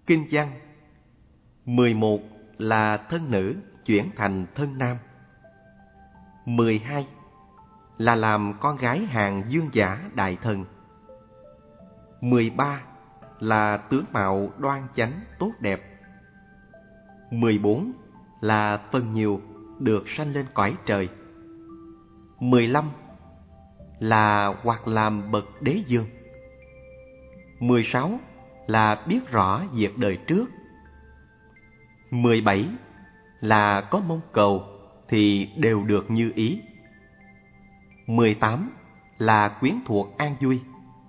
Kinh văn. 11 là thân nữ chuyển thành thân nam. 12 là làm con gái hàng dương giả đại thần. 13 là tướng mạo đoan chánh tốt đẹp. 14 là phần nhiều được sanh lên cõi trời. 15 là hoặc làm bậc đế dương. 16 là biết rõ việc đời trước. 17 là có mong cầu thì đều được như ý. 18 là quyến thuộc an vui.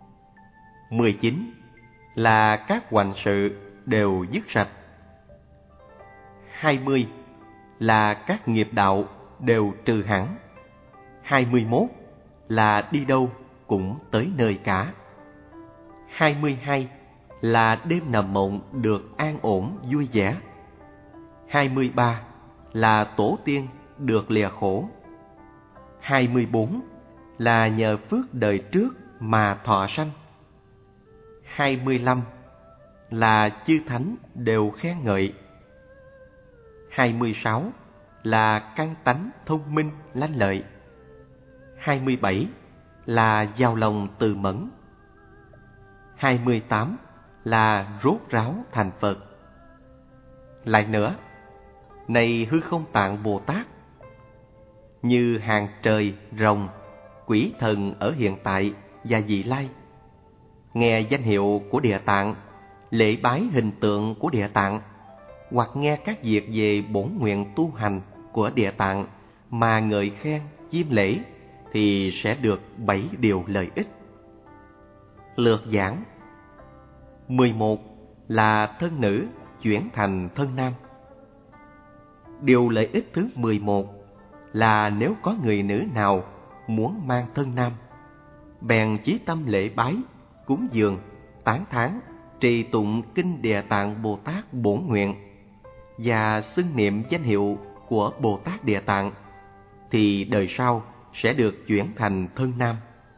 19 là các hoành sự đều dứt sạch. 20 là các nghiệp đạo đều trừ hẳn. 21 là đi đâu cũng tới nơi cả. 22 là đêm nằm mộng được an ổn vui vẻ. 23 là tổ tiên được lìa khổ. 24 là nhờ phước đời trước mà thọ sanh. 25 là chư thánh đều khen ngợi. 26 là căn tánh thông minh lanh lợi. 27 là giàu lòng từ mẫn. 28 là rốt ráo thành Phật. Lại nữa, này Hư Không Tạng Bồ Tát, như hàng trời, rồng, quỷ thần ở hiện tại và vị lai, nghe danh hiệu của Địa Tạng, lễ bái hình tượng của Địa Tạng, hoặc nghe các việc về bổn nguyện tu hành của Địa Tạng mà ngợi khen, chiêm lễ, thì sẽ được 7 điều lợi ích. Lược giảng. 11 là thân nữ chuyển thành thân nam. Điều lợi ích thứ 11 là nếu có người nữ nào muốn mang thân nam, bèn chí tâm lễ bái, cúng dường, tán thán, trì tụng kinh Địa Tạng Bồ Tát bổn nguyện và xưng niệm danh hiệu của Bồ Tát Địa Tạng, thì đời sau sẽ được chuyển thành thân nam.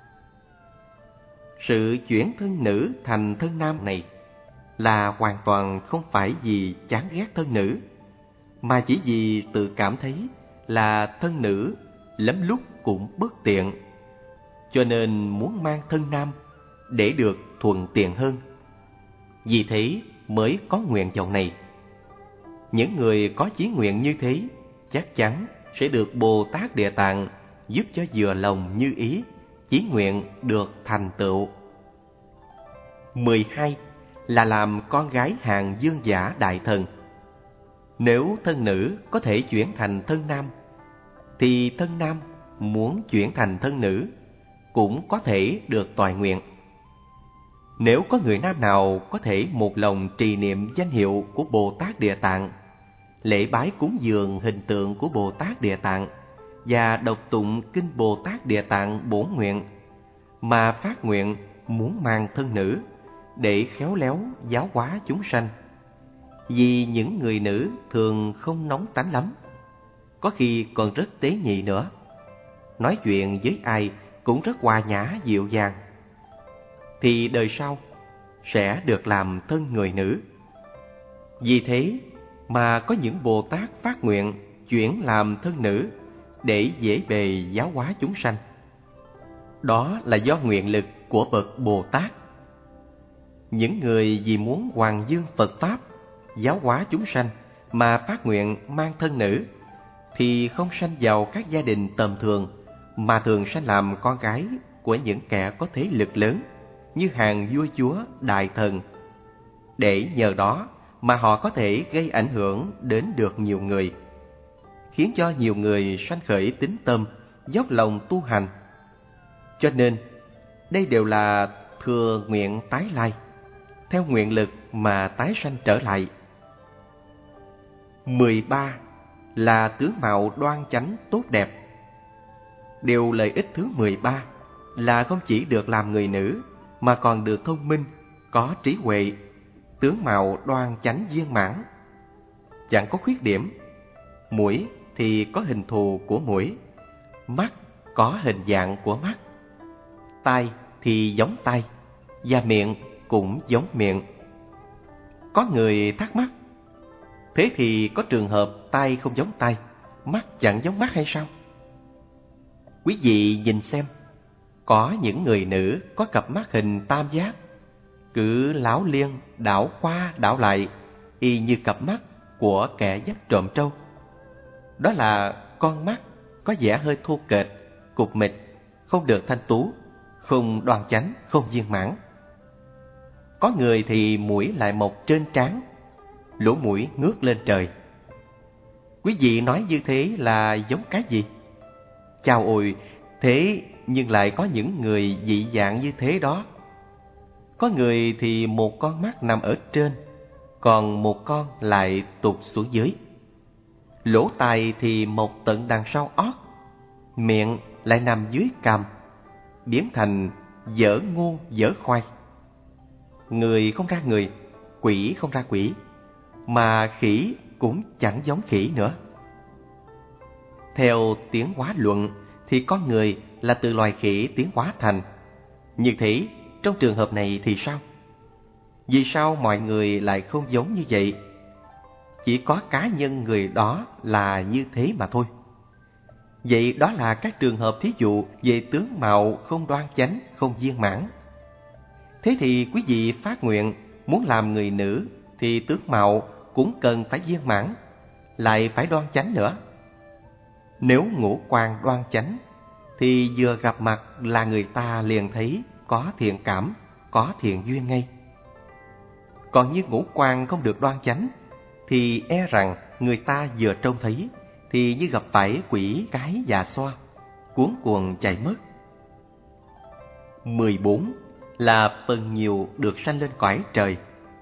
Sự chuyển thân nữ thành thân nam này là hoàn toàn không phải vì chán ghét thân nữ, mà chỉ vì tự cảm thấy là thân nữ lắm lúc cũng bất tiện, cho nên muốn mang thân nam để được thuận tiện hơn. Vì thế mới có nguyện vọng này. Những người có chí nguyện như thế chắc chắn sẽ được Bồ Tát Địa Tạng giúp cho vừa lòng như ý, chí nguyện được thành tựu. 12 là làm con gái hàng dương giả đại thần. Nếu thân nữ có thể chuyển thành thân nam, thì thân nam muốn chuyển thành thân nữ cũng có thể được toại nguyện. Nếu có người nam nào có thể một lòng trì niệm danh hiệu của Bồ Tát Địa Tạng, lễ bái cúng dường hình tượng của Bồ Tát Địa Tạng và đọc tụng kinh Bồ Tát Địa Tạng bổn nguyện, mà phát nguyện muốn mang thân nữ để khéo léo giáo hóa chúng sanh. Vì những người nữ thường không nóng tánh lắm, có khi còn rất tế nhị nữa, nói chuyện với ai cũng rất hòa nhã dịu dàng, thì đời sau sẽ được làm thân người nữ. Vì thế mà có những Bồ Tát phát nguyện chuyển làm thân nữ để dễ bề giáo hóa chúng sanh. Đó là do nguyện lực của bậc Bồ Tát. Những người vì muốn hoàng dương Phật Pháp, giáo hóa chúng sanh mà phát nguyện mang thân nữ, thì không sanh vào các gia đình tầm thường, mà thường sanh làm con gái của những kẻ có thế lực lớn như hàng vua chúa, đại thần, để nhờ đó mà họ có thể gây ảnh hưởng đến được nhiều người, khiến cho nhiều người sanh khởi tín tâm, dốc lòng tu hành. Cho nên đây đều là thừa nguyện tái lai, theo nguyện lực mà tái sanh trở lại. 13 là tướng mạo đoan chánh tốt đẹp. Điều lợi ích thứ 13 là không chỉ được làm người nữ, mà còn được thông minh, có trí huệ, tướng mạo đoan chánh viên mãn, chẳng có khuyết điểm. Mũi thì có hình thù của mũi, mắt có hình dạng của mắt, tai thì giống tai, và miệng cũng giống miệng. Có người thắc mắc, thế thì có trường hợp tai không giống tai, mắt chẳng giống mắt hay sao? Quý vị nhìn xem, có những người nữ có cặp mắt hình tam giác, cứ láo liên đảo qua đảo lại, y như cặp mắt của kẻ dắt trộm trâu. Đó là con mắt có vẻ hơi thô kệch, cục mịch, không được thanh tú, không đoan chánh, không viên mãn. Có người thì mũi lại mọc trên trán, lỗ mũi ngước lên trời. Quý vị nói như thế là giống cái gì? Chao ôi, thế nhưng lại có những người dị dạng như thế đó. Có người thì một con mắt nằm ở trên, còn một con lại tụt xuống dưới. Lỗ tai thì mọc tận đằng sau ót, miệng lại nằm dưới cằm, biến thành dở ngô dở khoai. Người không ra người, quỷ không ra quỷ, mà khỉ cũng chẳng giống khỉ nữa. Theo tiến hóa luận thì con người là từ loài khỉ tiến hóa thành. Như thế, trong trường hợp này thì sao? Vì sao mọi người lại không giống như vậy? Chỉ có cá nhân người đó là như thế mà thôi. Vậy đó là các trường hợp thí dụ về tướng mạo không đoan chánh, không viên mãn. Thế thì quý vị phát nguyện muốn làm người nữ thì tướng mạo cũng cần phải viên mãn, lại phải đoan chánh nữa. Nếu ngũ quan đoan chánh thì vừa gặp mặt là người ta liền thấy có thiện cảm, có thiện duyên ngay. Còn như ngũ quan không được đoan chánh thì e rằng người ta vừa trông thấy thì như gặp phải quỷ cái già xoa, cuống cuồng chạy mất. 14 là phần nhiều được sanh lên cõi trời.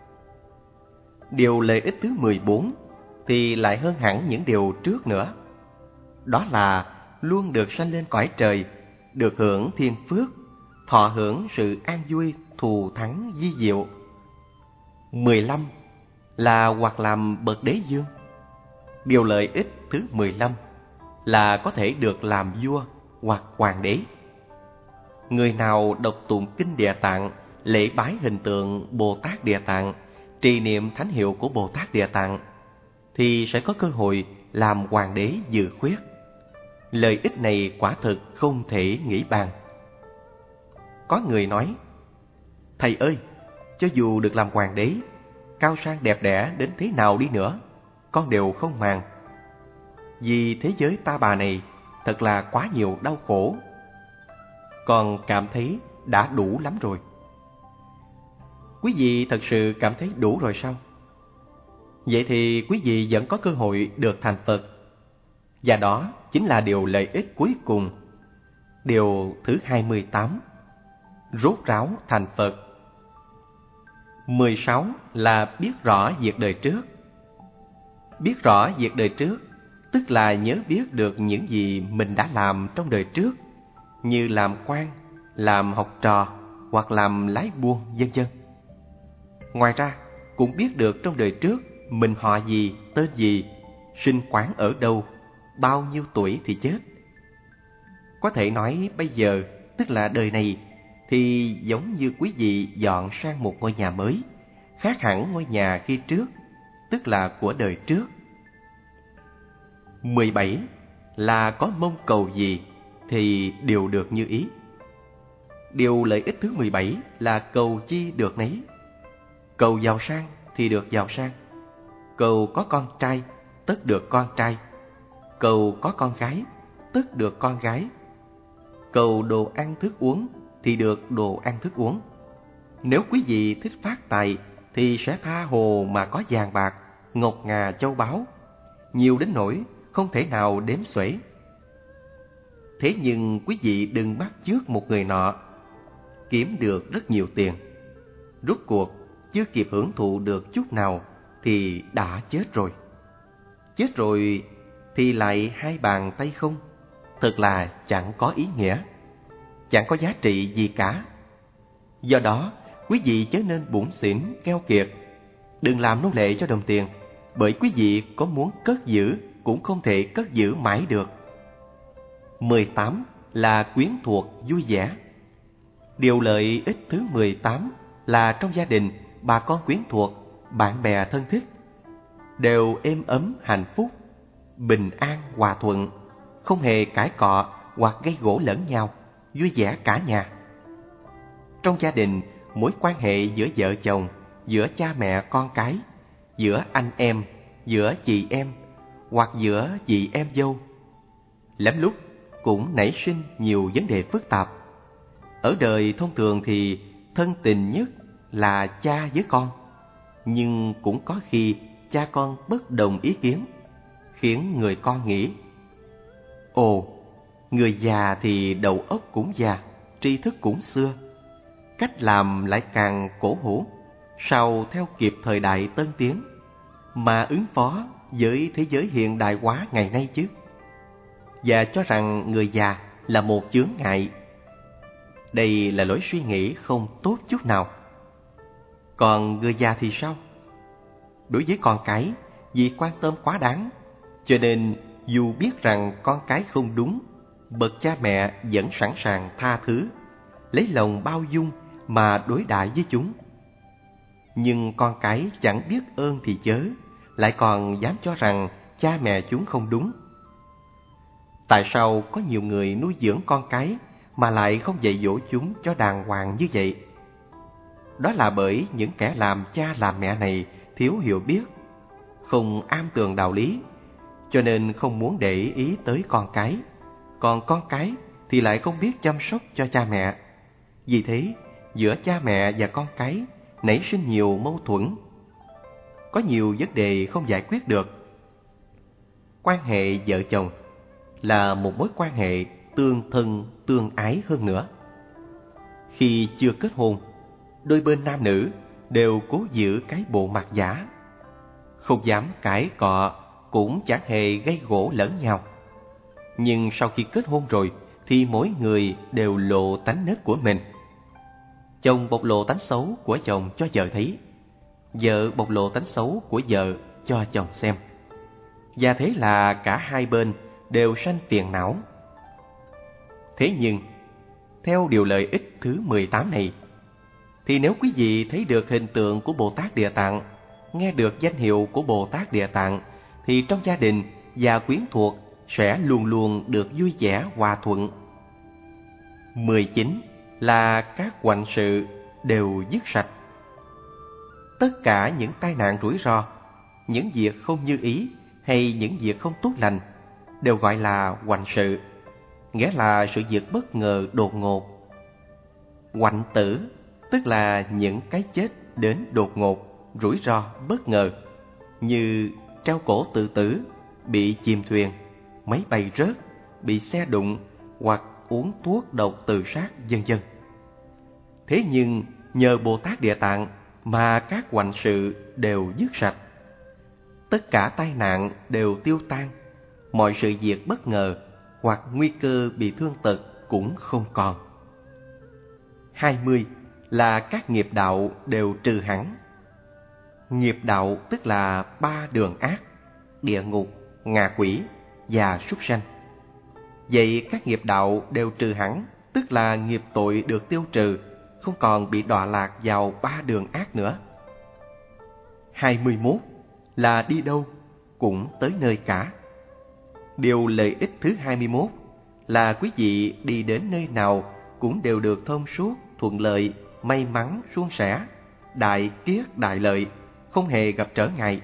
Điều lợi ích thứ 14 thì lại hơn hẳn những điều trước nữa. Đó là luôn được sanh lên cõi trời, được hưởng thiên phước, thọ hưởng sự an vui, thù thắng vi diệu. 15 là hoặc làm bậc đế dương. Điều lợi ích thứ 15 là có thể được làm vua hoặc hoàng đế. Người nào đọc tụng kinh Địa Tạng, lễ bái hình tượng Bồ Tát Địa Tạng, trì niệm thánh hiệu của Bồ Tát Địa Tạng thì sẽ có cơ hội làm hoàng đế dự khuyết. Lợi ích này quả thực không thể nghĩ bàn. Có người nói, thầy ơi, cho dù được làm hoàng đế, cao sang đẹp đẽ đến thế nào đi nữa, con đều không màng. Vì thế giới ta bà này thật là quá nhiều đau khổ. Con cảm thấy đã đủ lắm rồi. Quý vị thật sự cảm thấy đủ rồi sao? Vậy thì quý vị vẫn có cơ hội được thành Phật. Và đó chính là điều lợi ích cuối cùng. Điều thứ 28, rốt ráo thành Phật. 16 là biết rõ việc đời trước. Biết rõ việc đời trước tức là nhớ biết được những gì mình đã làm trong đời trước, như làm quan, làm học trò hoặc làm lái buôn, vân vân. Ngoài ra, cũng biết được trong đời trước mình họ gì, tên gì, sinh quán ở đâu, bao nhiêu tuổi thì chết. Có thể nói bây giờ, tức là đời này, thì giống như quý vị dọn sang một ngôi nhà mới, khác hẳn ngôi nhà khi trước, tức là của đời trước. 17 là có mong cầu gì thì đều được như ý. Điều lợi ích thứ 17 là cầu chi được nấy. Cầu giàu sang thì được giàu sang. Cầu có con trai, tất được con trai. Cầu có con gái, tất được con gái. Cầu đồ ăn thức uống thì được đồ ăn thức uống. Nếu quý vị thích phát tài thì sẽ tha hồ mà có vàng bạc, ngọc ngà châu báu, nhiều đến nỗi không thể nào đếm xuể. Thế nhưng quý vị đừng bắt chước một người nọ kiếm được rất nhiều tiền, rốt cuộc chưa kịp hưởng thụ được chút nào thì đã chết rồi. Chết rồi thì lại hai bàn tay không, thật là chẳng có ý nghĩa, chẳng có giá trị gì cả. Do đó, quý vị chớ nên bủn xỉn keo kiệt, đừng làm nô lệ cho đồng tiền, bởi quý vị có muốn cất giữ cũng không thể cất giữ mãi được. 18 là quyến thuộc vui vẻ. Điều lợi ích thứ 18 là trong gia đình bà con quyến thuộc bạn bè thân thích đều êm ấm hạnh phúc, bình an hòa thuận, không hề cãi cọ hoặc gây gổ lẫn nhau, vui vẻ cả nhà. Trong gia đình, mối quan hệ giữa vợ chồng, giữa cha mẹ con cái, giữa anh em, giữa chị em hoặc giữa chị em dâu, lắm lúc cũng nảy sinh nhiều vấn đề phức tạp. Ở đời thông thường thì thân tình nhất là cha với con, nhưng cũng có khi cha con bất đồng ý kiến, khiến người con nghĩ: ồ, người già thì đầu óc cũng già, tri thức cũng xưa, cách làm lại càng cổ hủ, sao theo kịp thời đại tân tiến mà ứng phó với thế giới hiện đại hóa ngày nay chứ? Và cho rằng người già là một chướng ngại. Đây là lối suy nghĩ không tốt chút nào. Còn người già thì sao? Đối với con cái, vì quan tâm quá đáng, cho nên dù biết rằng con cái không đúng, bậc cha mẹ vẫn sẵn sàng tha thứ, lấy lòng bao dung mà đối đãi với chúng. Nhưng con cái chẳng biết ơn thì chớ, lại còn dám cho rằng cha mẹ chúng không đúng. Tại sao có nhiều người nuôi dưỡng con cái mà lại không dạy dỗ chúng cho đàng hoàng như vậy? Đó là bởi những kẻ làm cha làm mẹ này thiếu hiểu biết, không am tường đạo lý, cho nên không muốn để ý tới con cái. Còn con cái thì lại không biết chăm sóc cho cha mẹ. Vì thế, giữa cha mẹ và con cái nảy sinh nhiều mâu thuẫn. Có nhiều vấn đề không giải quyết được. Quan hệ vợ chồng là một mối quan hệ tương thân tương ái hơn nữa. Khi chưa kết hôn, đôi bên nam nữ đều cố giữ cái bộ mặt giả, không dám cãi cọ, cũng chẳng hề gây gổ lẫn nhau. Nhưng sau khi kết hôn rồi thì mỗi người đều lộ tánh nết của mình. Chồng bộc lộ tánh xấu của chồng cho vợ thấy, vợ bộc lộ tánh xấu của vợ cho chồng xem. Và thế là cả hai bên đều sanh phiền não. Thế nhưng, theo điều lợi ích thứ 18 này, thì nếu quý vị thấy được hình tượng của Bồ Tát Địa Tạng, nghe được danh hiệu của Bồ Tát Địa Tạng, thì trong gia đình và quyến thuộc sẽ luôn luôn được vui vẻ hòa thuận. 19 là các hoạnh sự đều dứt sạch. Tất cả những tai nạn rủi ro, những việc không như ý hay những việc không tốt lành đều gọi là hoạnh sự, nghĩa là sự việc bất ngờ đột ngột. Hoạnh tử tức là những cái chết đến đột ngột, rủi ro bất ngờ, như treo cổ tự tử, bị chìm thuyền, máy bay rớt, bị xe đụng hoặc uống thuốc độc tự sát, vân vân. Thế nhưng nhờ Bồ Tát Địa Tạng mà các hoạnh sự đều dứt sạch. Tất cả tai nạn đều tiêu tan, mọi sự việc bất ngờ hoặc nguy cơ bị thương tật cũng không còn. 20 là các nghiệp đạo đều trừ hẳn. Nghiệp đạo tức là 3 đường ác: địa ngục, ngạ quỷ và súc sanh. Vậy các nghiệp đạo đều trừ hẳn, tức là nghiệp tội được tiêu trừ, không còn bị đọa lạc vào 3 đường ác nữa. 21 là đi đâu cũng tới nơi cả. Điều lợi ích thứ 21 là quý vị đi đến nơi nào cũng đều được thông suốt, thuận lợi, may mắn, suôn sẻ, đại kiết đại lợi, không hề gặp trở ngại.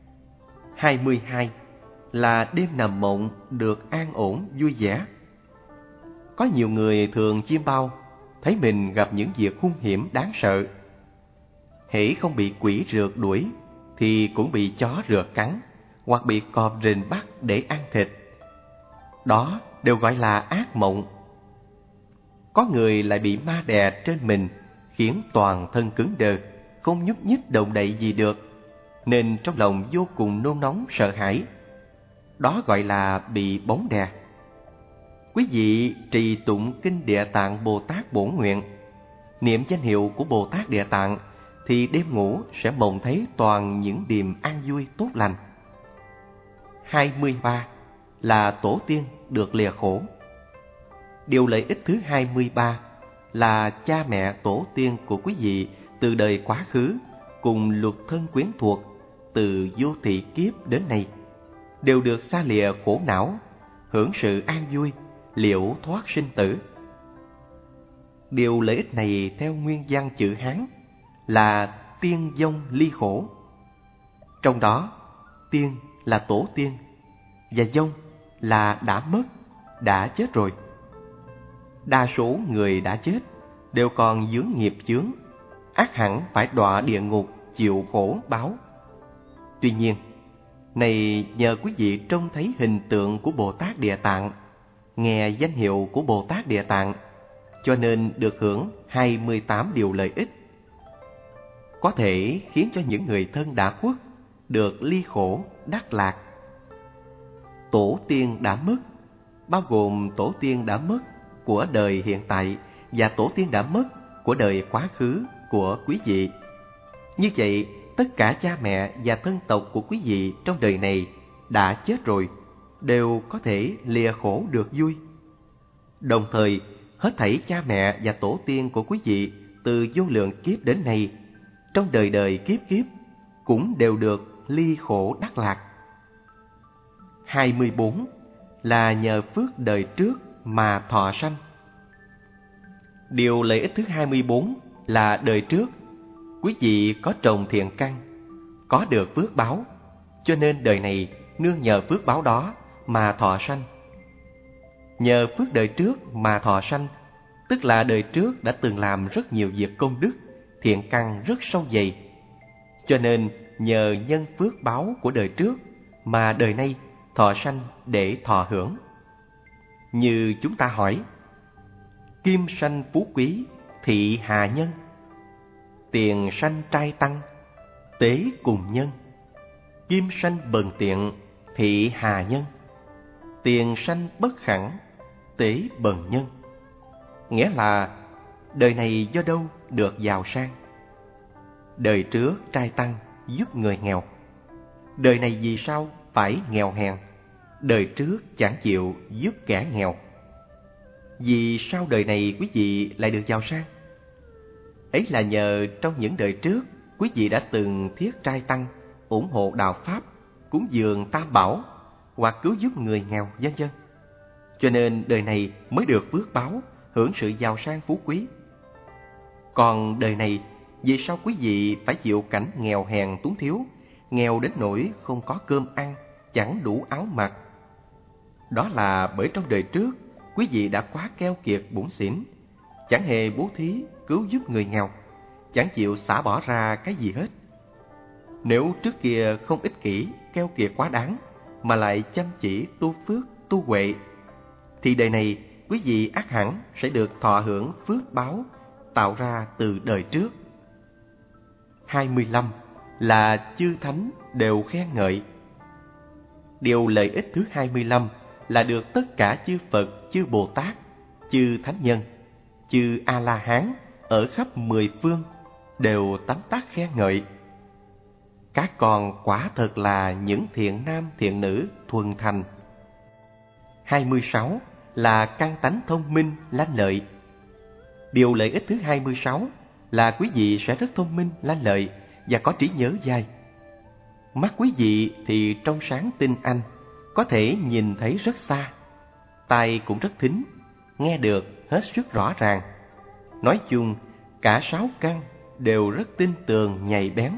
22 là đêm nằm mộng được an ổn, vui vẻ. Có nhiều người thường chiêm bao, thấy mình gặp những việc hung hiểm đáng sợ. Hễ không bị quỷ rượt đuổi thì cũng bị chó rượt cắn, hoặc bị cọp rình bắt để ăn thịt. Đó đều gọi là ác mộng. Có người lại bị ma đè trên mình, khiến toàn thân cứng đờ, không nhúc nhích động đậy gì được, nên trong lòng vô cùng nôn nóng sợ hãi. Đó gọi là bị bóng đè. Quý vị trì tụng kinh Địa Tạng Bồ Tát Bổn Nguyện, niệm danh hiệu của Bồ Tát Địa Tạng, thì đêm ngủ sẽ mộng thấy toàn những điềm an vui tốt lành. 23 là tổ tiên được lìa khổ. Điều lợi ích thứ 23 là cha mẹ tổ tiên của quý vị từ đời quá khứ cùng lục thân quyến thuộc từ vô thị kiếp đến nay đều được xa lìa khổ não, hưởng sự an vui, liễu thoát sinh tử. Điều lợi ích này theo nguyên văn chữ Hán là tiên vong ly khổ. Trong đó, tiên là tổ tiên và vong là đã mất, đã chết rồi. Đa số người đã chết đều còn vướng nghiệp chướng, ắt hẳn phải đọa địa ngục chịu khổ báo. Tuy nhiên, này nhờ quý vị trông thấy hình tượng của Bồ Tát Địa Tạng, nghe danh hiệu của Bồ Tát Địa Tạng, cho nên được hưởng 28 điều lợi ích, có thể khiến cho những người thân đã khuất được ly khổ đắc lạc. Tổ tiên đã mất, bao gồm tổ tiên đã mất của đời hiện tại và tổ tiên đã mất của đời quá khứ của quý vị. Như vậy, tất cả cha mẹ và thân tộc của quý vị trong đời này đã chết rồi, đều có thể lìa khổ được vui. Đồng thời, hết thảy cha mẹ và tổ tiên của quý vị từ vô lượng kiếp đến nay, trong đời đời kiếp kiếp, cũng đều được ly khổ đắc lạc. 24 là nhờ phước đời trước mà thọ sanh. Điều lợi ích thứ 24 là đời trước quý vị có trồng thiện căn, có được phước báo, cho nên đời này nương nhờ phước báo đó mà thọ sanh. Nhờ phước đời trước mà thọ sanh, tức là đời trước đã từng làm rất nhiều việc công đức, thiện căn rất sâu dày. Cho nên nhờ nhân phước báo của đời trước mà đời nay thọ sanh để thọ hưởng. Như chúng ta hỏi: kim sanh phú quý, thị hà nhân; tiền sanh trai tăng, tế cùng nhân; kim sanh bần tiện, thị hà nhân; tiền sanh bất khẳng, tế bần nhân. Nghĩa là đời này do đâu được giàu sang? Đời trước trai tăng giúp người nghèo, đời này vì sao phải nghèo hèn? Đời trước chẳng chịu giúp kẻ nghèo, vì sao đời này quý vị lại được giàu sang? Ấy là nhờ trong những đời trước quý vị đã từng thiết trai tăng, ủng hộ đạo pháp, cúng dường tam bảo hoặc cứu giúp người nghèo, vân vân. Cho nên đời này mới được phước báo, hưởng sự giàu sang phú quý. Còn đời này, vì sao quý vị phải chịu cảnh nghèo hèn túng thiếu, nghèo đến nỗi không có cơm ăn, chẳng đủ áo mặc? Đó là bởi trong đời trước quý vị đã quá keo kiệt bủn xỉn, chẳng hề bố thí cứu giúp người nghèo, chẳng chịu xả bỏ ra cái gì hết. Nếu trước kia không ích kỷ, keo kiệt quá đáng, mà lại chăm chỉ tu phước, tu huệ, thì đời này quý vị ắt hẳn sẽ được thọ hưởng phước báo tạo ra từ đời trước. 25 là chư thánh đều khen ngợi. Điều lợi ích thứ 25 là được tất cả chư Phật, chư Bồ Tát, chư Thánh Nhân, chư A-la-hán ở khắp 10 phương đều tấm tắc khen ngợi. Các con quả thật là những thiện nam thiện nữ thuần thành. 26 là căn tánh thông minh lanh lợi. Điều lợi ích thứ 26 là quý vị sẽ rất thông minh lanh lợi và có trí nhớ dai. Mắt quý vị thì trong sáng tinh anh, có thể nhìn thấy rất xa. Tai cũng rất thính, nghe được hết sức rõ ràng. Nói chung, cả 6 căn đều rất tinh tường nhạy bén.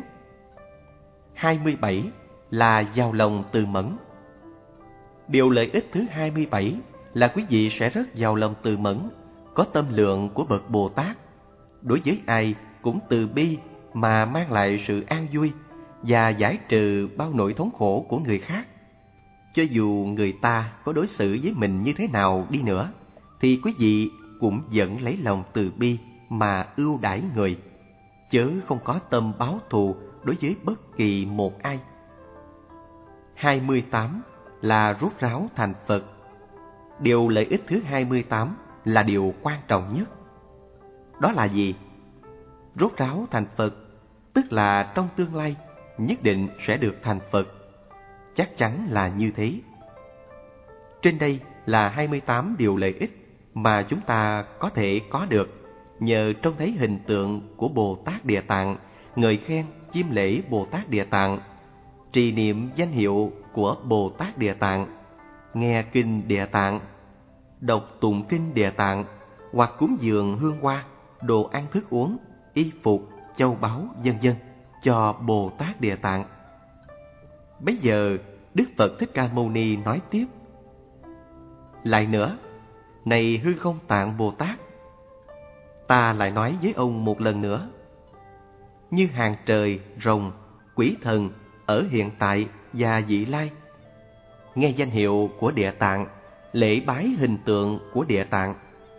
27 là giàu lòng từ mẫn. Điều lợi ích thứ 27 là quý vị sẽ rất giàu lòng từ mẫn, có tâm lượng của bậc Bồ Tát. Đối với ai cũng từ bi mà mang lại sự an vui và giải trừ bao nỗi thống khổ của người khác. Cho dù người ta có đối xử với mình như thế nào đi nữa, thì quý vị cũng vẫn lấy lòng từ bi mà ưu đãi người, chớ không có tâm báo thù đối với bất kỳ một ai. 28 là rốt ráo thành Phật. Điều lợi ích thứ 28 là điều quan trọng nhất. Đó là gì? Rốt ráo thành Phật, tức là trong tương lai nhất định sẽ được thành Phật. Chắc chắn là như thế. Trên đây là 28 điều lợi ích mà chúng ta có thể có được nhờ trông thấy hình tượng của Bồ Tát Địa Tạng, ngợi khen chiêm lễ Bồ Tát Địa Tạng, trì niệm danh hiệu của Bồ Tát Địa Tạng, nghe kinh Địa Tạng, đọc tụng kinh Địa Tạng, hoặc cúng dường hương hoa, đồ ăn thức uống, y phục, châu báu, vân vân cho Bồ Tát Địa Tạng. Bấy giờ Đức Phật Thích Ca Mâu Ni nói tiếp: lại nữa, này Hư Không Tạng Bồ Tát, ta lại nói với ông một lần nữa. Như hàng trời, rồng, quỷ thần ở hiện tại và vị lai, nghe danh hiệu của Địa Tạng, lễ bái hình tượng của Địa Tạng.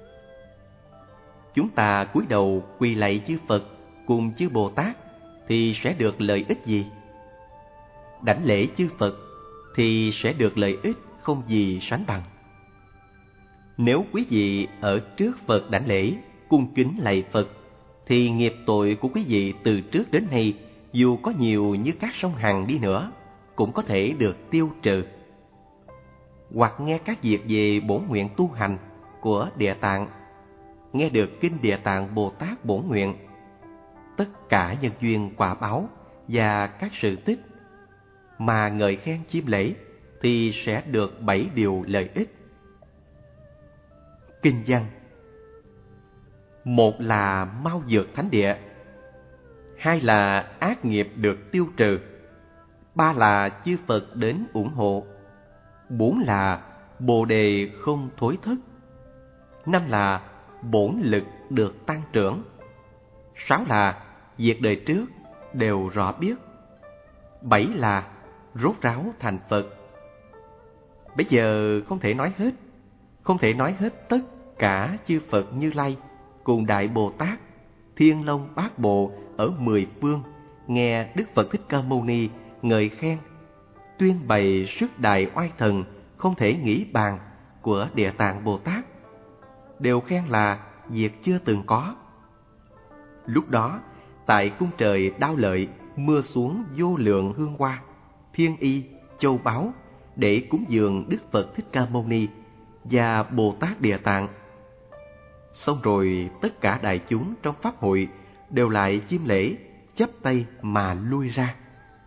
Chúng ta cúi đầu quỳ lạy chư Phật cùng chư Bồ Tát thì sẽ được lợi ích gì? Đảnh lễ chư Phật thì sẽ được lợi ích không gì sánh bằng. Nếu quý vị ở trước Phật đảnh lễ, cung kính lạy Phật, thì nghiệp tội của quý vị từ trước đến nay, dù có nhiều như các sông Hằng đi nữa, cũng có thể được tiêu trừ. Hoặc nghe các việc về bổn nguyện tu hành của Địa Tạng, nghe được kinh Địa Tạng Bồ Tát bổn nguyện, tất cả nhân duyên quả báo và các sự tích mà ngợi khen chiêm lễ thì sẽ được 7 điều lợi ích. Kinh văn: một là mau dược thánh địa, hai là ác nghiệp được tiêu trừ, ba là chư Phật đến ủng hộ, bốn là Bồ đề không thối thất, năm là bổn lực được tăng trưởng, sáu là việc đời trước đều rõ biết, bảy là rốt ráo thành Phật. Bây giờ không thể nói hết tất cả chư Phật Như Lai cùng Đại Bồ Tát, Thiên Long Bát Bộ ở 10 phương nghe Đức Phật Thích Ca Mâu Ni ngợi khen, tuyên bày sức đại oai thần không thể nghĩ bàn của Địa Tạng Bồ Tát, đều khen là việc chưa từng có. Lúc đó, tại cung trời Đao Lợi mưa xuống vô lượng hương hoa, thiên y, châu báu để cúng dường Đức Phật Thích Ca Mâu Ni và Bồ Tát Địa Tạng. Xong rồi tất cả đại chúng trong pháp hội đều lại chiêm lễ, chắp tay mà lui ra.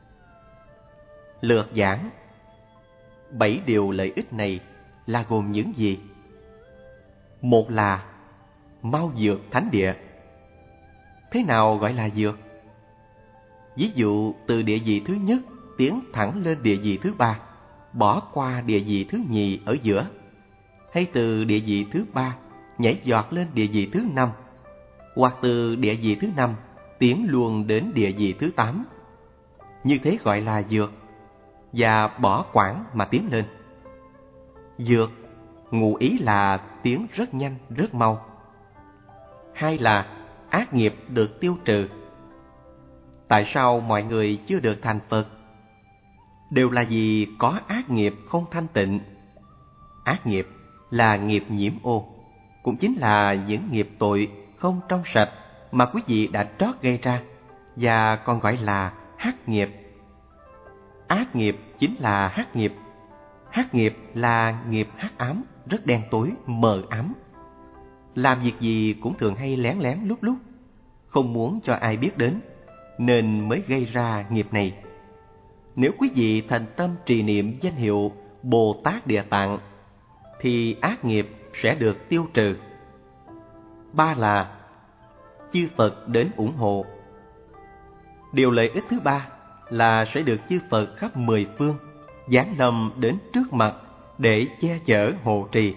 Lược giảng: 7 điều lợi ích này là gồm những gì? Một là mau dược thánh địa. Thế nào gọi là dược? Ví dụ từ địa vị thứ nhất tiến thẳng lên địa vị thứ ba, bỏ qua địa vị thứ nhì ở giữa, hay từ địa vị thứ ba nhảy giọt lên địa vị thứ 5, hoặc từ địa vị thứ 5 tiến luôn đến địa vị thứ 8. Như thế gọi là dược, và bỏ quãng mà tiến lên. Dược, ngụ ý là tiến rất nhanh, rất mau. Hai là ác nghiệp được tiêu trừ. Tại sao mọi người chưa được thành Phật? Đều là vì có ác nghiệp không thanh tịnh. Ác nghiệp là nghiệp nhiễm ô, cũng chính là những nghiệp tội không trong sạch mà quý vị đã trót gây ra, và còn gọi là hắc nghiệp. Ác nghiệp chính là hắc nghiệp. Hắc nghiệp là nghiệp hắc ám, rất đen tối, mờ ám. Làm việc gì cũng thường hay lén lén lút lút, không muốn cho ai biết đến, nên mới gây ra nghiệp này. Nếu quý vị thành tâm trì niệm danh hiệu Bồ Tát Địa Tạng, thì ác nghiệp sẽ được tiêu trừ. Ba là chư Phật đến ủng hộ. Điều lợi ích thứ ba là sẽ được chư Phật khắp 10 phương giáng lâm đến trước mặt để che chở hộ trì.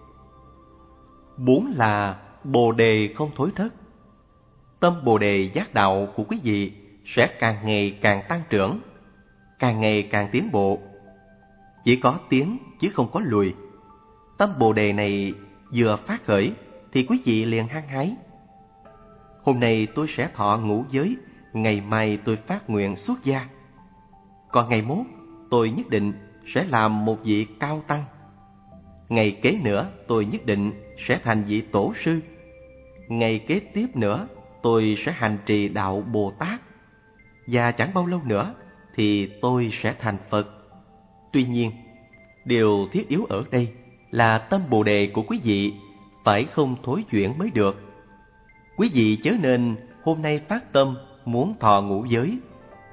Bốn là Bồ đề không thối thất. Tâm Bồ đề giác đạo của quý vị sẽ càng ngày càng tăng trưởng, càng ngày càng tiến bộ. Chỉ có tiến chứ không có lùi. Tâm Bồ đề này vừa phát khởi thì quý vị liền hăng hái. Hôm nay tôi sẽ thọ ngũ giới, ngày mai tôi phát nguyện xuất gia. Còn ngày mốt tôi nhất định sẽ làm một vị cao tăng. Ngày kế nữa tôi nhất định sẽ thành vị tổ sư. Ngày kế tiếp nữa tôi sẽ hành trì đạo Bồ Tát. Và chẳng bao lâu nữa thì tôi sẽ thành Phật. Tuy nhiên, điều thiết yếu ở đây là tâm Bồ đề của quý vị phải không thối chuyển mới được. Quý vị chớ nên hôm nay phát tâm muốn thọ ngũ giới,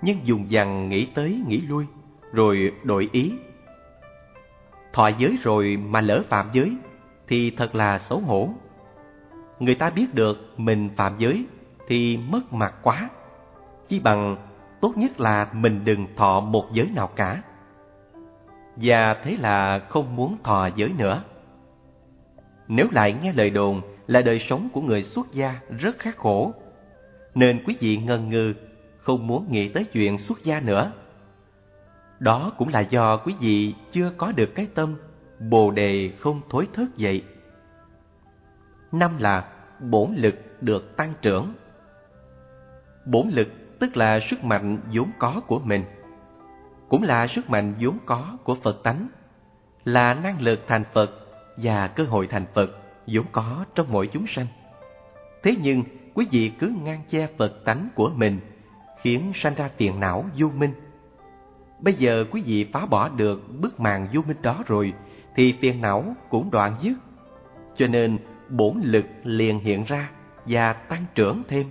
nhưng dùng dằng nghĩ tới nghĩ lui, rồi đổi ý. Thọ giới rồi mà lỡ phạm giới thì thật là xấu hổ. Người ta biết được mình phạm giới thì mất mặt quá. Chỉ bằng tốt nhất là mình đừng thọ một giới nào cả. Và thế là không muốn thọ giới nữa. Nếu lại nghe lời đồn là đời sống của người xuất gia rất khắc khổ, nên quý vị ngần ngừ, không muốn nghĩ tới chuyện xuất gia nữa. Đó cũng là do quý vị chưa có được cái tâm Bồ Đề không thối thất vậy. 5 là bổn lực được tăng trưởng. Bổn lực tức là sức mạnh vốn có của mình, cũng là sức mạnh vốn có của Phật tánh, là năng lực thành Phật và cơ hội thành Phật vốn có trong mỗi chúng sanh. Thế nhưng quý vị cứ ngăn che Phật tánh của mình, khiến sanh ra phiền não vô minh. Bây giờ quý vị phá bỏ được bức màn vô minh đó rồi thì phiền não cũng đoạn dứt. Cho nên bổn lực liền hiện ra và tăng trưởng thêm.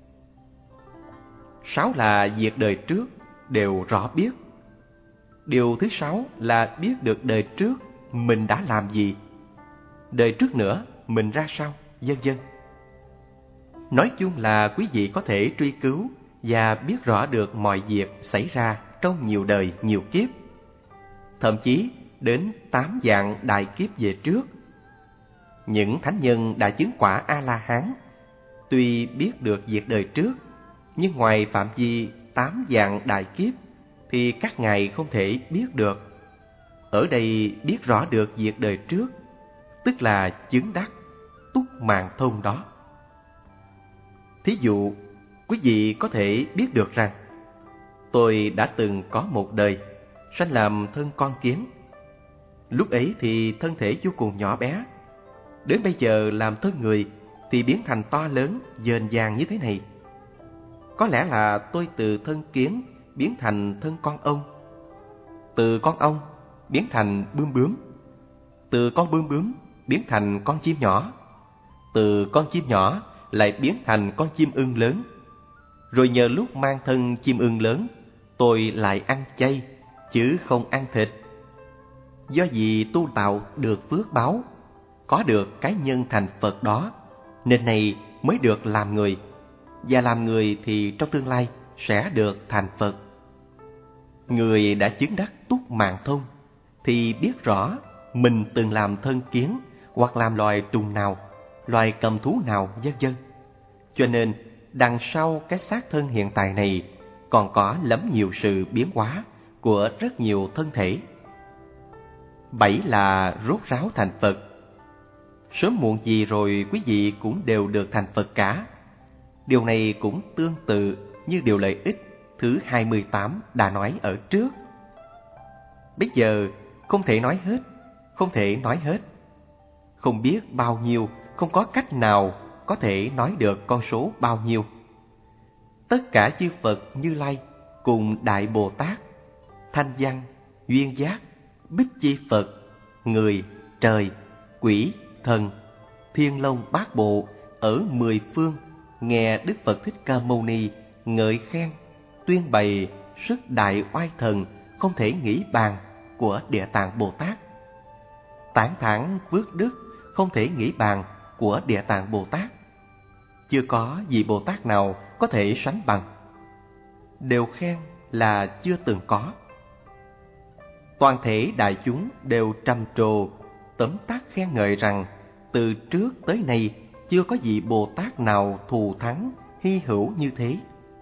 6 là việc đời trước đều rõ biết. Điều thứ 6 là biết được đời trước mình đã làm gì, đời trước nữa mình ra sao, vân vân. Nói chung là quý vị có thể truy cứu và biết rõ được mọi việc xảy ra trong nhiều đời, nhiều kiếp, thậm chí đến 8 vạn đại kiếp về trước. Những thánh nhân đã chứng quả A-la-hán tuy biết được việc đời trước, nhưng ngoài phạm vi 8 vạn đại kiếp thì các ngài không thể biết được. Ở đây biết rõ được việc đời trước, tức là chứng đắc túc mạng thông đó. Thí dụ, quý vị có thể biết được rằng tôi đã từng có một đời sanh làm thân con kiến. Lúc ấy thì thân thể vô cùng nhỏ bé, đến bây giờ làm thân người thì biến thành to lớn, dền dàng như thế này. Có lẽ là tôi từ thân kiến biến thành thân con ong, từ con ong biến thành bướm bướm, từ con bướm bướm biến thành con chim nhỏ, từ con chim nhỏ lại biến thành con chim ưng lớn. Rồi nhờ lúc mang thân chim ưng lớn, tôi lại ăn chay, chứ không ăn thịt. Do vì tu tạo được phước báo, có được cái nhân thành Phật đó, nên này mới được làm người, và làm người thì trong tương lai sẽ được thành Phật. Người đã chứng đắc túc mạng thông thì biết rõ mình từng làm thân kiến hoặc làm loài trùng nào, loài cầm thú nào, vân vân. Cho nên đằng sau cái xác thân hiện tại này còn có lắm nhiều sự biến hóa của rất nhiều thân thể. 7 là rốt ráo thành Phật. Sớm muộn gì rồi quý vị cũng đều được thành Phật cả. Điều này cũng tương tự như điều lợi ích thứ 28 đã nói ở trước. Bây giờ không thể nói hết, không thể nói hết. Không biết bao nhiêu, không có cách nào có thể nói được con số bao nhiêu. Tất cả chư Phật Như Lai cùng Đại Bồ Tát, Thanh Văn, Duyên Giác, Bích Chi Phật, người, trời, quỷ, thần, Thiên Long Bát Bộ ở 10 phương nghe Đức Phật Thích Ca Mâu Ni ngợi khen, tuyên bày sức đại oai thần không thể nghĩ bàn của Địa Tạng Bồ Tát, tán thán phước đức không thể nghĩ bàn của Địa Tạng Bồ Tát. Chưa có vị Bồ Tát nào có thể sánh bằng. Đều khen là chưa từng có. Toàn thể đại chúng đều trầm trồ tấm tắc khen ngợi rằng từ trước tới nay chưa có vị Bồ Tát nào thù thắng hy hữu như thế.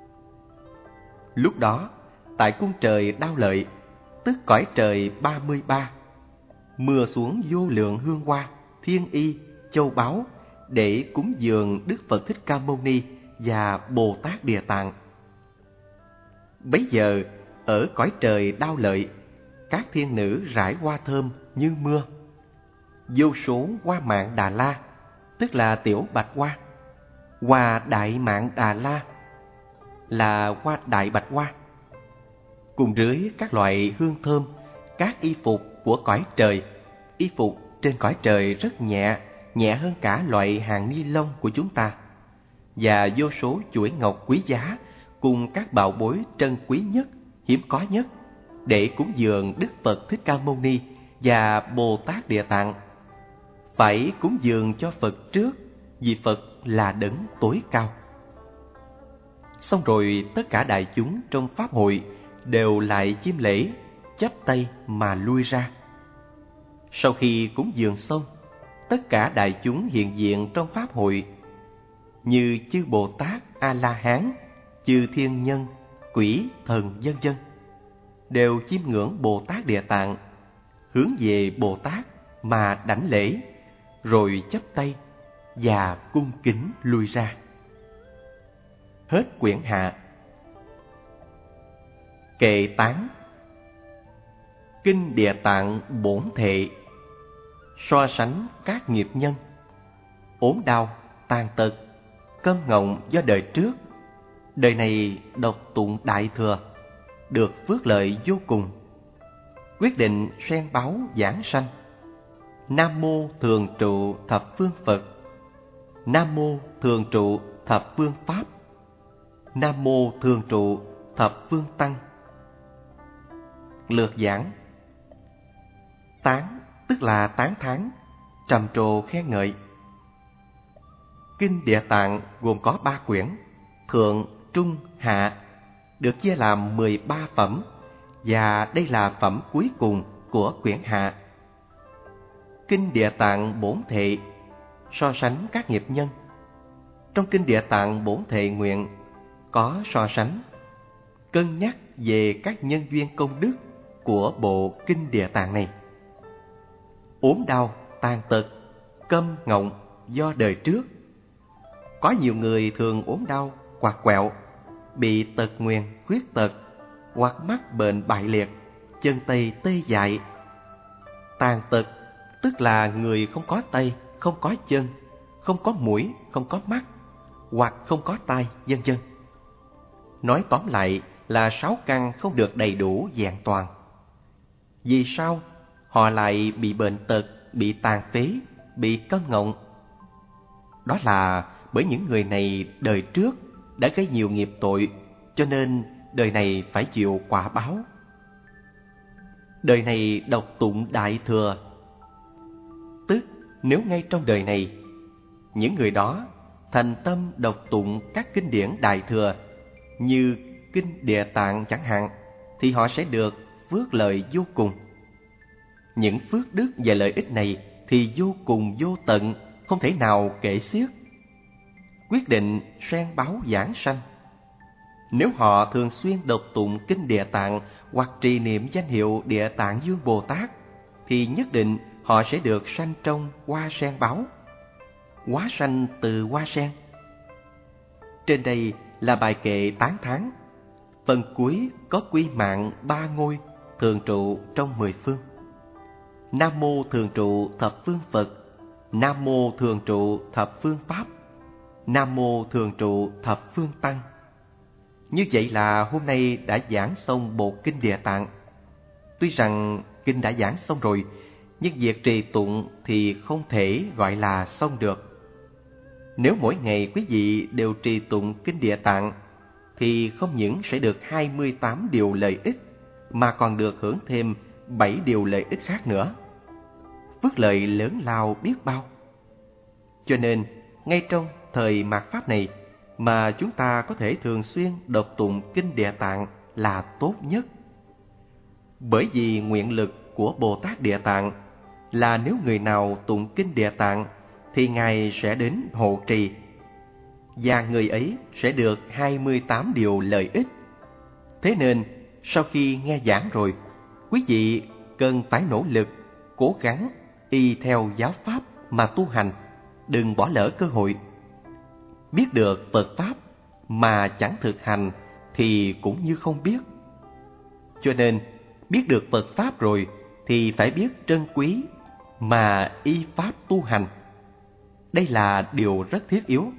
Lúc đó, tại cung trời Đao Lợi, tức cõi trời 33, mưa xuống vô lượng hương hoa, thiên y, châu báu để cúng dường Đức Phật Thích Ca Mâu Ni và Bồ Tát Địa Tạng. Bấy giờ, ở cõi trời Đao Lợi, các thiên nữ rải hoa thơm như mưa. Vô số hoa mạn Đà La, tức là tiểu bạch hoa, hoa đại mạn Đà La là hoa đại bạch hoa, cùng dưới các loại hương thơm, các y phục của cõi trời. Y phục trên cõi trời rất nhẹ, nhẹ hơn cả loại hàng ni lông của chúng ta, và vô số chuỗi ngọc quý giá cùng các bảo bối trân quý nhất, hiếm có nhất để cúng dường Đức Phật Thích Ca Mâu Ni và Bồ Tát Địa Tạng. Phải cúng dường cho Phật trước, vì Phật là đấng tối cao. Xong rồi tất cả đại chúng trong pháp hội đều lại chiêm lễ, chắp tay mà lui ra. Sau khi cúng dường xong, tất cả đại chúng hiện diện trong pháp hội, như chư Bồ Tát A La Hán, chư thiên nhân, quỷ thần vân vân, đều chiêm ngưỡng Bồ Tát Địa Tạng, hướng về Bồ Tát mà đảnh lễ, rồi chắp tay và cung kính lui ra. Hết quyển hạ. Kệ tán. Kinh Địa Tạng Bổn Thệ so sánh các nghiệp nhân: ốm đau, tàn tật, câm ngọng do đời trước, đời này đọc tụng Đại Thừa, được phước lợi vô cùng. Quyết định sen báo giảng sanh. Nam mô Thường trụ thập phương Phật. Nam mô Thường trụ thập phương Pháp. Nam mô Thường trụ thập phương Tăng. Lược giảng. Tán tức là tán thán, trầm trồ khen ngợi. Kinh Địa Tạng gồm có 3 quyển, thượng, trung, hạ, được chia làm 13 phẩm, và đây là phẩm cuối cùng của quyển hạ. Kinh Địa Tạng Bổn Thệ so sánh các nghiệp nhân. Trong Kinh Địa Tạng Bổn Thệ Nguyện có so sánh, cân nhắc về các nhân duyên công đức của bộ Kinh Địa Tạng này. Ốm đau, tàn tật, câm ngọng do đời trước. Có nhiều người thường ốm đau, quạt quẹo, bị tật nguyền, khuyết tật, hoặc mắc bệnh bại liệt, chân tay tê dại. Tàn tật tức là người không có tay, không có chân, không có mũi, không có mắt, hoặc không có tai, vân vân. Nói tóm lại là 6 căn không được đầy đủ vẹn toàn. Vì sao họ lại bị bệnh tật, bị tàn phế, bị câm ngọng? Đó là bởi những người này đời trước đã gây nhiều nghiệp tội, cho nên đời này phải chịu quả báo. Đời này đọc tụng Đại Thừa, tức nếu ngay trong đời này, những người đó thành tâm đọc tụng các kinh điển Đại Thừa như Kinh Địa Tạng chẳng hạn, thì họ sẽ được phước lợi vô cùng. Những phước đức và lợi ích này thì vô cùng vô tận, không thể nào kể xiết. Quyết định sen báo giảng sanh. Nếu họ thường xuyên đọc tụng Kinh Địa Tạng hoặc trì niệm danh hiệu Địa Tạng Dương Bồ Tát, thì nhất định họ sẽ được sanh trong hoa sen báo. Hóa sanh từ hoa sen. Trên đây là bài kệ tán thán. Phần cuối có quy mạng 3 ngôi thường trụ trong 10 phương. Nam mô thường trụ thập phương Phật. Nam mô thường trụ thập phương Pháp. Nam mô thường trụ thập phương Tăng. Như vậy là hôm nay đã giảng xong bộ Kinh Địa Tạng. Tuy rằng kinh đã giảng xong rồi, nhưng việc trì tụng thì không thể gọi là xong được. Nếu mỗi ngày quý vị đều trì tụng Kinh Địa Tạng, thì không những sẽ được 28 điều lợi ích, mà còn được hưởng thêm 7 điều lợi ích khác nữa. Phước lợi lớn lao biết bao. Cho nên, ngay trong thời mạt Pháp này, mà chúng ta có thể thường xuyên đọc tụng Kinh Địa Tạng là tốt nhất. Bởi vì nguyện lực của Bồ Tát Địa Tạng là nếu người nào tụng Kinh Địa Tạng thì Ngài sẽ đến hộ trì, và người ấy sẽ được 28 điều lợi ích. Thế nên, sau khi nghe giảng rồi, quý vị cần phải nỗ lực, cố gắng y theo giáo pháp mà tu hành, đừng bỏ lỡ cơ hội. Biết được Phật Pháp mà chẳng thực hành thì cũng như không biết. Cho nên, biết được Phật Pháp rồi thì phải biết trân quý mà y Pháp tu hành. Đây là điều rất thiết yếu.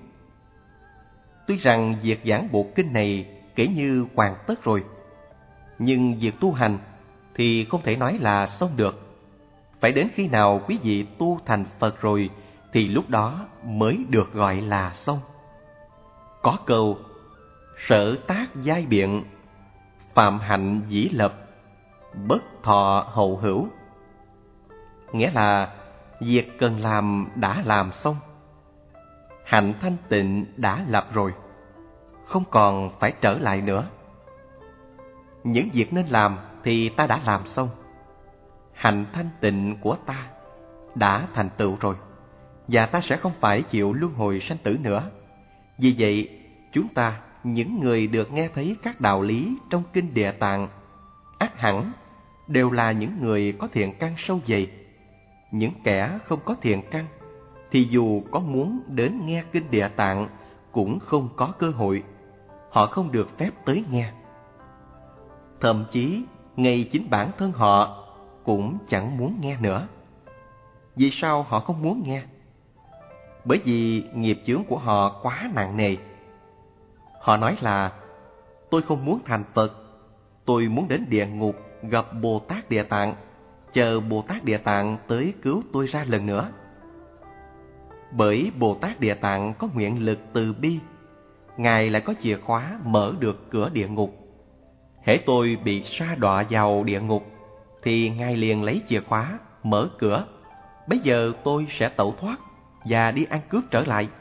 Tuy rằng việc giảng bộ kinh này kể như hoàn tất rồi, nhưng việc tu hành thì không thể nói là xong được. Phải đến khi nào quý vị tu thành Phật rồi thì lúc đó mới được gọi là xong. Có câu, sở tác giai biện, phạm hạnh dĩ lập, bất thọ hậu hữu. Nghĩa là việc cần làm đã làm xong, hạnh thanh tịnh đã lập rồi, không còn phải trở lại nữa. Những việc nên làm thì ta đã làm xong, hạnh thanh tịnh của ta đã thành tựu rồi, và ta sẽ không phải chịu luân hồi sanh tử nữa. Vì vậy, chúng ta, những người được nghe thấy các đạo lý trong kinh Địa Tạng, ắt hẳn đều là những người có thiện căn sâu dày. Những kẻ không có thiện căn thì dù có muốn đến nghe kinh Địa Tạng cũng không có cơ hội, họ không được phép tới nghe. Thậm chí ngay chính bản thân họ cũng chẳng muốn nghe nữa. Vì sao họ không muốn nghe? Bởi vì nghiệp chướng của họ quá nặng nề. Họ nói là: tôi không muốn thành Phật, tôi muốn đến địa ngục gặp Bồ Tát Địa Tạng, chờ Bồ Tát Địa Tạng tới cứu tôi ra lần nữa. Bởi Bồ Tát Địa Tạng có nguyện lực từ bi, Ngài lại có chìa khóa mở được cửa địa ngục. Hễ tôi bị sa đọa vào địa ngục thì Ngài liền lấy chìa khóa mở cửa, bấy giờ tôi sẽ tẩu thoát và đi ăn cướp trở lại.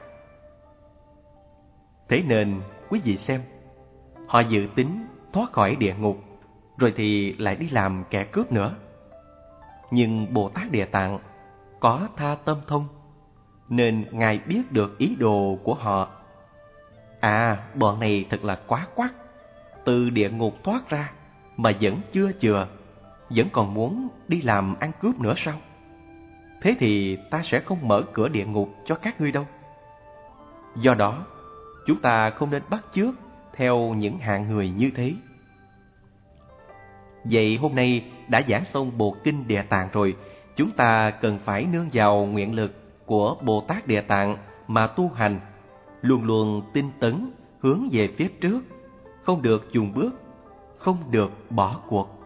Thế nên quý vị xem, họ dự tính thoát khỏi địa ngục rồi thì lại đi làm kẻ cướp nữa. Nhưng Bồ Tát Địa Tạng có tha tâm thông, nên Ngài biết được ý đồ của họ. Bọn này thật là quá quắt, từ địa ngục thoát ra mà vẫn chưa chừa, vẫn còn muốn đi làm ăn cướp nữa sao? Thế thì ta sẽ không mở cửa địa ngục cho các ngươi đâu. Do đó, chúng ta không nên bắt chước theo những hạng người như thế. Vậy hôm nay đã giảng xong bộ kinh Địa Tạng rồi, chúng ta cần phải nương vào nguyện lực của Bồ Tát Địa Tạng mà tu hành, luôn luôn tinh tấn hướng về phía trước, không được chùn bước, không được bỏ cuộc.